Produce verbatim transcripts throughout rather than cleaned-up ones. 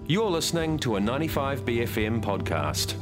You're listening to a ninety-five B F M podcast.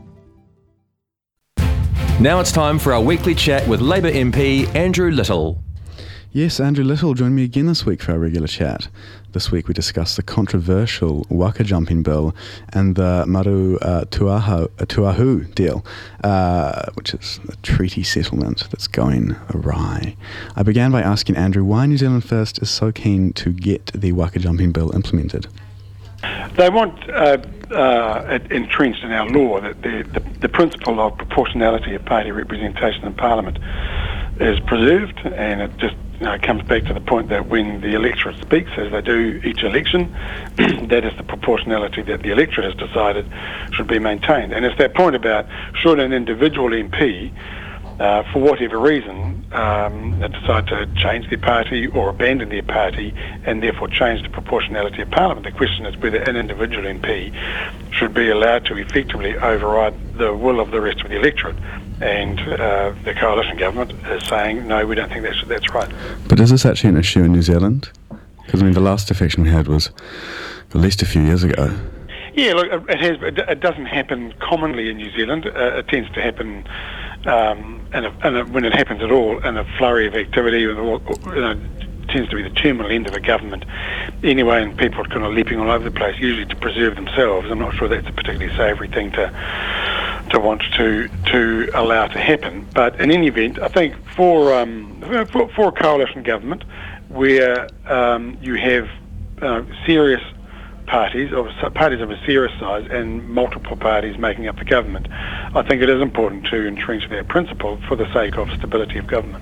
Now it's time for our weekly chat with Labour M P Andrew Little. Yes, Andrew Little joined me again this week for our regular chat. This week we discussed the controversial waka jumping bill and the Maru uh, Tuahu, uh, Tuahu deal, uh, which is a treaty settlement that's going awry. I began by asking Andrew why New Zealand First is so keen to get the waka jumping bill implemented. They want uh, uh, it entrenched in our law that the, the, the principle of proportionality of party representation in Parliament is preserved, and it just you know, comes back to the point that when the electorate speaks, as they do each election, that is the proportionality that the electorate has decided should be maintained. And it's that point about should an individual M P, uh, for whatever reason, um, decide to change their party or abandon their party and therefore change the proportionality of Parliament. The question is whether an individual M P should be allowed to effectively override the will of the rest of the electorate. And uh, the coalition government is saying, no, we don't think that's, that's right. But is this actually an issue in New Zealand? Because, I mean, the last defection we had was at least a few years ago. Yeah, look, it, has, it doesn't happen commonly in New Zealand. Uh, it tends to happen, um, in a, in a, when it happens at all, in a flurry of activity, and all, you know, tends to be the terminal end of a government anyway, and people are kind of leaping all over the place, usually to preserve themselves. I'm not sure that's a particularly savoury thing to to want to to allow to happen. But in any event, I think for um, for, for a coalition government where um, you have uh, serious parties, or parties of a serious size, and multiple parties making up the government, I think it is important to entrench that principle for the sake of stability of government.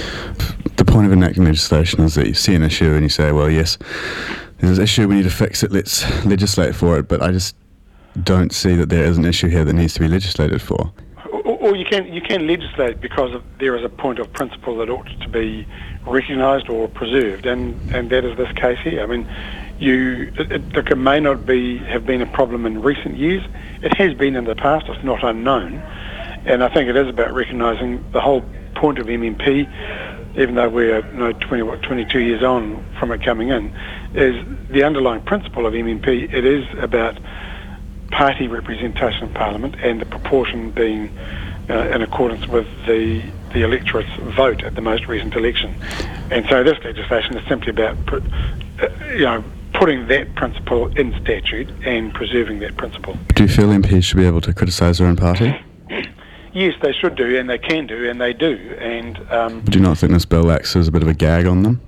The point of enacting legislation is that you see an issue and you say, well, yes, there's an issue, we need to fix it, let's legislate for it, but I just don't see that there is an issue here that needs to be legislated for. Or, or you can you can legislate because of, there is a point of principle that ought to be recognised or preserved, and, and that is this case here. I mean, you it, it, look, it may not be have been a problem in recent years. It has been in the past. It's not unknown, and I think it is about recognising the whole point of M M P, even though we're you know, twenty, what, twenty-two years on from it coming in, is the underlying principle of M M P. It is about party representation in Parliament and the proportion being uh, in accordance with the the electorate's vote at the most recent election. And so this legislation is simply about put, uh, you know putting that principle in statute and preserving that principle. Do you feel M Ps should be able to criticise their own party? Yes, they should do, and they can do, and they do. And um, do you not think this bill acts as a bit of a gag on them?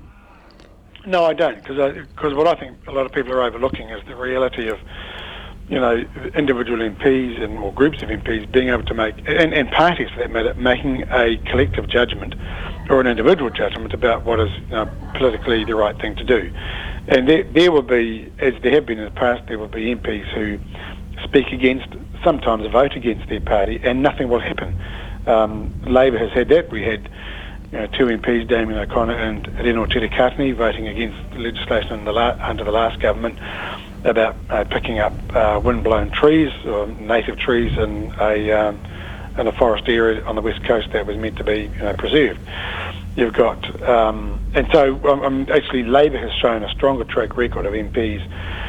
No, I don't, because because what I think a lot of people are overlooking is the reality of you know, individual M Ps and or groups of M Ps being able to make, and, and parties for that matter, making a collective judgment or an individual judgment about what is you know, politically the right thing to do. And there, there will be, as there have been in the past, there will be M Ps who speak against, sometimes vote against their party, and nothing will happen. Um, Labour has had that. We had you know, two M Ps, Damien O'Connor and Reno Tirakatini, voting against legislation in the la- under the last government about uh, picking up uh, wind-blown trees, or native trees in a um, in a forest area on the west coast that was meant to be you know, preserved. You've got, um, and so um, actually Labour has shown a stronger track record of M Ps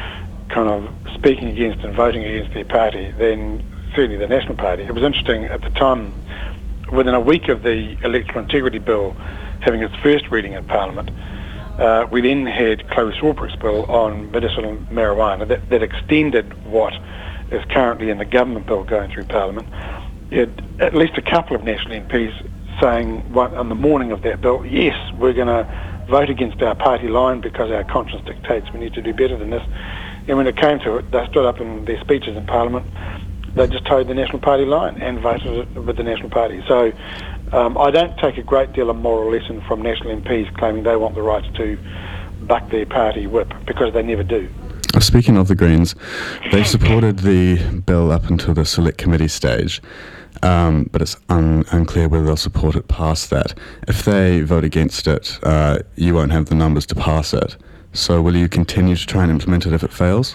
kind of speaking against and voting against their party than certainly the National Party. It was interesting at the time, within a week of the Electoral Integrity Bill having its first reading in Parliament, Uh, we then had Chloe Swarbrick's bill on medicinal marijuana that, that extended what is currently in the government bill going through Parliament. You had at least a couple of National M Ps saying what, on the morning of that bill, yes, we're going to vote against our party line because our conscience dictates we need to do better than this. And when it came to it, they stood up in their speeches in Parliament, they just toed the National Party line and voted with the National Party. So um, I don't take a great deal of moral lesson from National M Ps claiming they want the right to buck their party whip, because they never do. Speaking of the Greens, they supported the bill up until the select committee stage, um, but it's un- unclear whether they'll support it past that. If they vote against it, uh, you won't have the numbers to pass it. So will you continue to try and implement it if it fails?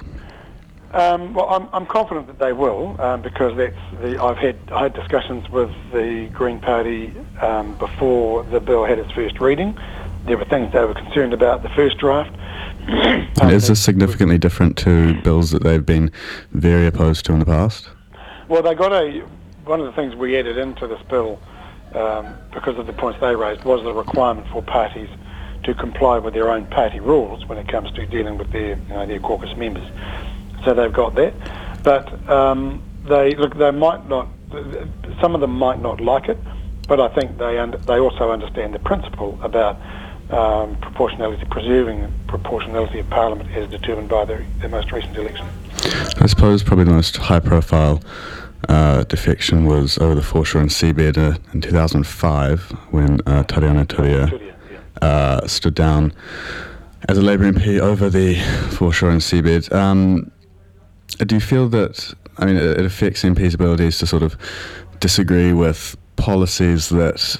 Um, well, I'm, I'm confident that they will, um, because that's the, I've had I had discussions with the Green Party um, before the bill had its first reading. There were things they were concerned about the first draft. And is this significantly different to bills that they've been very opposed to in the past? Well, they got a, one of the things we added into this bill, um, because of the points they raised, was the requirement for parties to comply with their own party rules when it comes to dealing with their, you know, their caucus members. So they've got that. But um, they, look, they might not, some of them might not like it, but I think they under, they also understand the principle about um, proportionality, preserving proportionality of Parliament as determined by the, the most recent election. I suppose probably the most high-profile uh, defection was over the foreshore and seabed uh, in two thousand five when uh, Tariana Turia yeah. uh, stood down as a Labour M P over the foreshore and seabed. Um, do you feel that, I mean, it, it affects M Ps' abilities to sort of disagree with policies that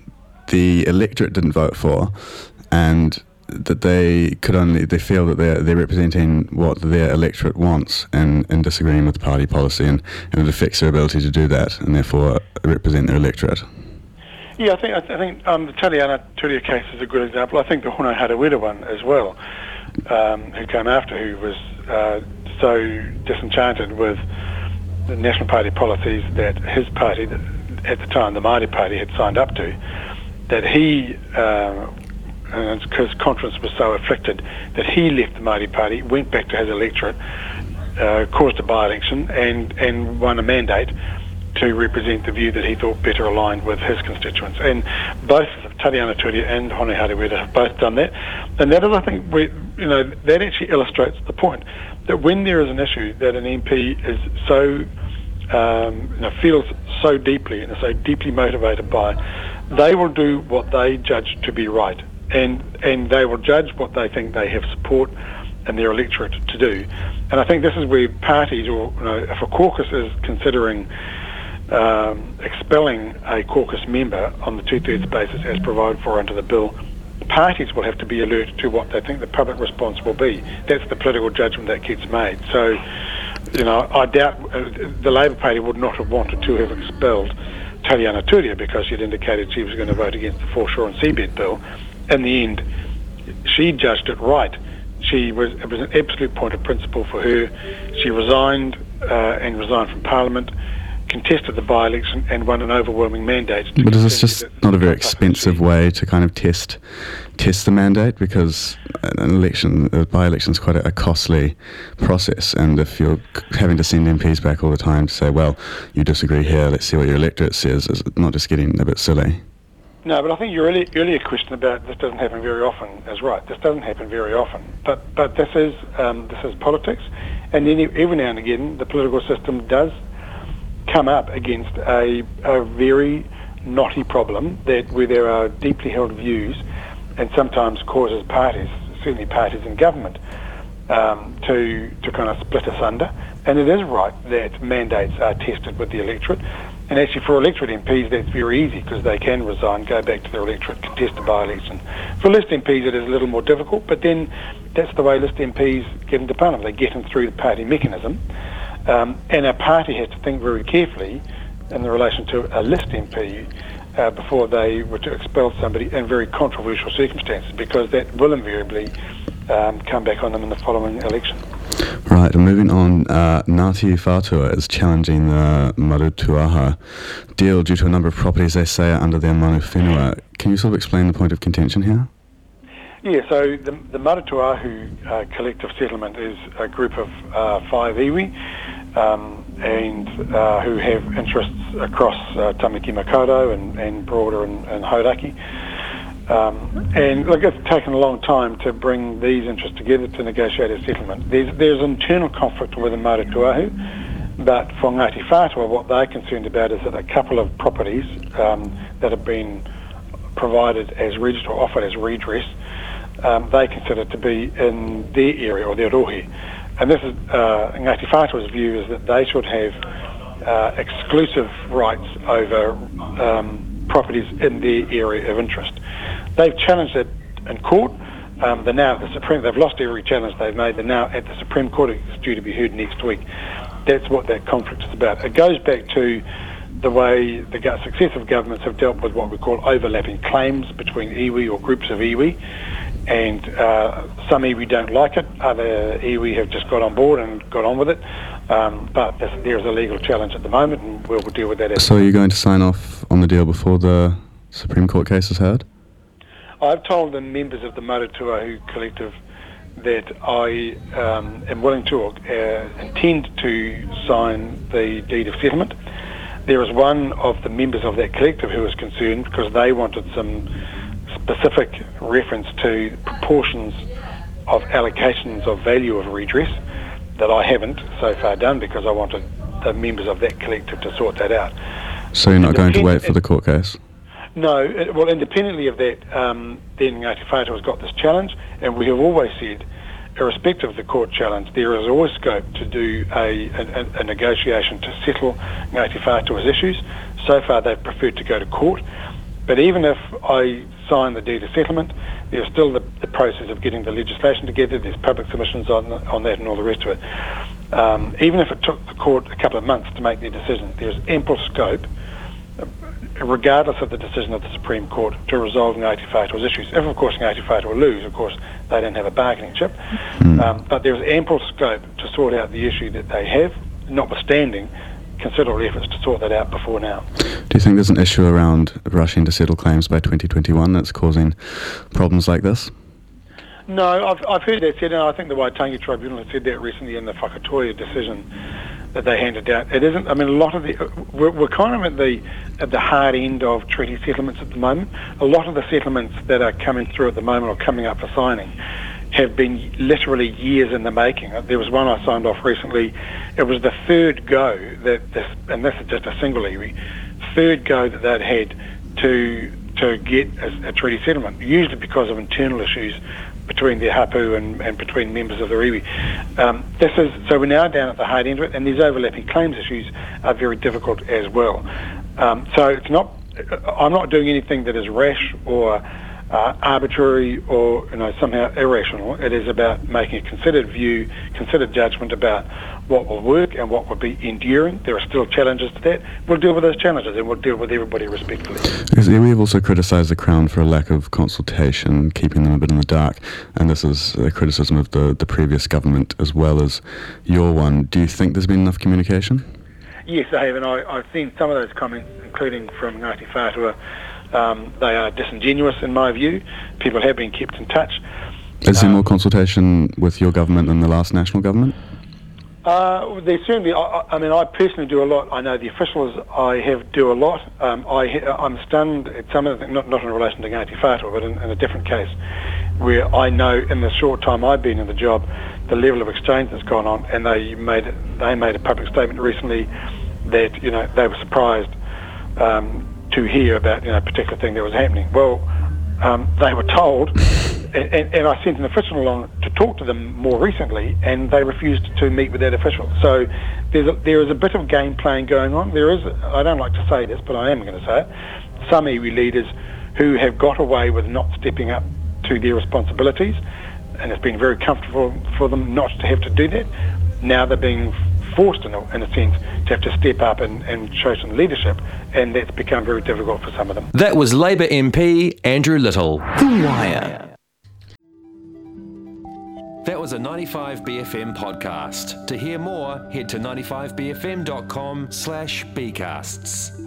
the electorate didn't vote for, and that they could only, they feel that they're, they're representing what their electorate wants and, and disagreeing with party policy, and, and it affects their ability to do that and therefore represent their electorate? Yeah, I think I think um, the Tariana Turia case is a good example. I think the Hone Harawira one as well, um, who came after, who was uh, so disenchanted with the National Party policies that his party, at the time the Māori Party, had signed up to, that he, uh, and because conscience was so afflicted, that he left the Māori Party, went back to his electorate, uh, caused a by-election, and, and won a mandate to represent the view that he thought better aligned with his constituents. And both Tariana Turia and Hone Harawira have both done that. And that is, I think, we, you know, that actually illustrates the point that when there is an issue that an M P is so, um, you know, feels so deeply and is so deeply motivated by, they will do what they judge to be right. And and they will judge what they think they have support in their electorate to do. And I think this is where parties, or you know, if a caucus is considering um, expelling a caucus member on the two-thirds basis as provided for under the bill, parties will have to be alert to what they think the public response will be. That's the political judgment that gets made. So, you know, I doubt uh, the Labour Party would not have wanted to have expelled Tariana Turia because she'd indicated she was going to vote against the foreshore and seabed bill. In the end, she judged it right. She was, it was an absolute point of principle for her. She resigned uh, and resigned from Parliament, contested the by-election and won an overwhelming mandate. But is this just not a very expensive way to kind of test test the mandate? Because an election, a by-election is quite a, a costly process, and if you're having to send M Ps back all the time to say, well, you disagree here, let's see what your electorate says, is it not just getting a bit silly? No, but I think your earlier, earlier question about this doesn't happen very often is right. This doesn't happen very often, but but this is um, this is politics, and then every now and again the political system does come up against a, a very knotty problem that where there are deeply held views, and sometimes causes parties, certainly parties in government, um, to to kind of split asunder. And it is right that mandates are tested with the electorate. And actually for electorate M Ps that's very easy because they can resign, go back to their electorate, contest a by-election. For list M Ps it is a little more difficult, but then that's the way list M Ps get into Parliament. They get in through the party mechanism, um, and a party has to think very carefully in relation to a list M P uh, before they were to expel somebody in very controversial circumstances, because that will invariably um, come back on them in the following election. Right, and moving on, uh, Ngāti Whātua is challenging the Marutuaha deal due to a number of properties they say are under their manu whenua. Can you sort of explain the point of contention here? Yeah, so the, the Marutuahu uh, collective settlement is a group of uh, five iwi um, and uh, who have interests across uh, Tamaki Makaurau and, and broader in, in Hauraki. Um, and look, it's taken a long time to bring these interests together to negotiate a settlement. There's, there's internal conflict within Marutuahu, but for Ngāti Whātua, what they're concerned about is that a couple of properties um, that have been provided as redress or offered as redress, um, they consider to be in their area or their rohe. And this is uh, Ngāti Whātua's view is that they should have uh, exclusive rights over um, properties in their area of interest. They've challenged it in court. Um, they're now at the Supreme. They've lost every challenge they've made. They're now at the Supreme Court. It's due to be heard next week. That's what that conflict is about. It goes back to the way the successive governments have dealt with what we call overlapping claims between iwi or groups of iwi, and uh, some iwi don't like it, other iwi have just got on board and got on with it. Um, but there is a legal challenge at the moment, and we'll deal with that. As so, are you going to sign off on the deal before the Supreme Court case is heard? I've told the members of the Marutūāhu Collective that I um, am willing to uh, intend to sign the deed of settlement. There is one of the members of that collective who is concerned because they wanted some specific reference to proportions of allocations of value of redress that I haven't so far done, because I wanted the members of that collective to sort that out. So you're not going to wait for the court case? No, it, well, independently of that, um, then Ngāti Whātua has got this challenge, and we have always said, irrespective of the court challenge, there is always scope to do a, a, a negotiation to settle Ngāti Whātua's issues. So far they've preferred to go to court, but even if I sign the deed of settlement, there's still the, the process of getting the legislation together, there's public submissions on, on that and all the rest of it. Um, even if it took the court a couple of months to make their decision, there's ample scope, regardless of the decision of the Supreme Court, to resolve Ngāti Whātua's issues. If, of course, Ngāti Whātua lose, of course, they don't have a bargaining chip. Mm. Um, but there's ample scope to sort out the issue that they have, notwithstanding considerable efforts to sort that out before now. Do you think there's an issue around rushing to settle claims by twenty twenty-one that's causing problems like this? No, I've, I've heard that said, and I think the Waitangi Tribunal has said that recently in the Whakatoia decision that they handed down. It isn't, I mean, a lot of the, we're, we're kind of at the at the hard end of treaty settlements at the moment. A lot of the settlements that are coming through at the moment or coming up for signing have been literally years in the making. There was one I signed off recently. It was the third go that this, and this is just a single iwi, third go that they'd had to to get a, a treaty settlement, usually because of internal issues between their hapu and, and between members of the iwi. Um, this is so we're now down at the hard end of it, and these overlapping claims issues are very difficult as well. Um, so it's not. I'm not doing anything that is rash or uh, arbitrary or you know somehow irrational. It is about making a considered view, considered judgment about what will work and what will be enduring. There are still challenges to that. We'll deal with those challenges, and we'll deal with everybody respectfully. Because we have also criticised the Crown for a lack of consultation, keeping them a bit in the dark, and this is a criticism of the, the previous government as well as your one. Do you think there's been enough communication? Yes, I have, and I, I've seen some of those comments, including from Ngāti Whātua. Um, they are disingenuous in my view. People have been kept in touch. Is there um, more consultation with your government than the last national government? Uh, they certainly. I, I mean, I personally do a lot. I know the officials I have do a lot. Um, I, I'm stunned at some of the things, not, not in relation to Ngāti Whātua, but in, in a different case, where I know in the short time I've been in the job, the level of exchange that's gone on, and they made they made a public statement recently that you know they were surprised um, to hear about you know a particular thing that was happening. Well, um, they were told. And, and I sent an official along to talk to them more recently, and they refused to meet with that official. So there's a, there is a bit of game playing going on. There is, I don't like to say this, but I am going to say it, some iwi leaders who have got away with not stepping up to their responsibilities, and it's been very comfortable for them not to have to do that. Now they're being forced, in a, in a sense, to have to step up and, and show some leadership, and that's become very difficult for some of them. That was Labour M P Andrew Little. The Wire. That was a ninety-five B F M podcast. To hear more, head to ninety-five B F M dot com slash bcasts.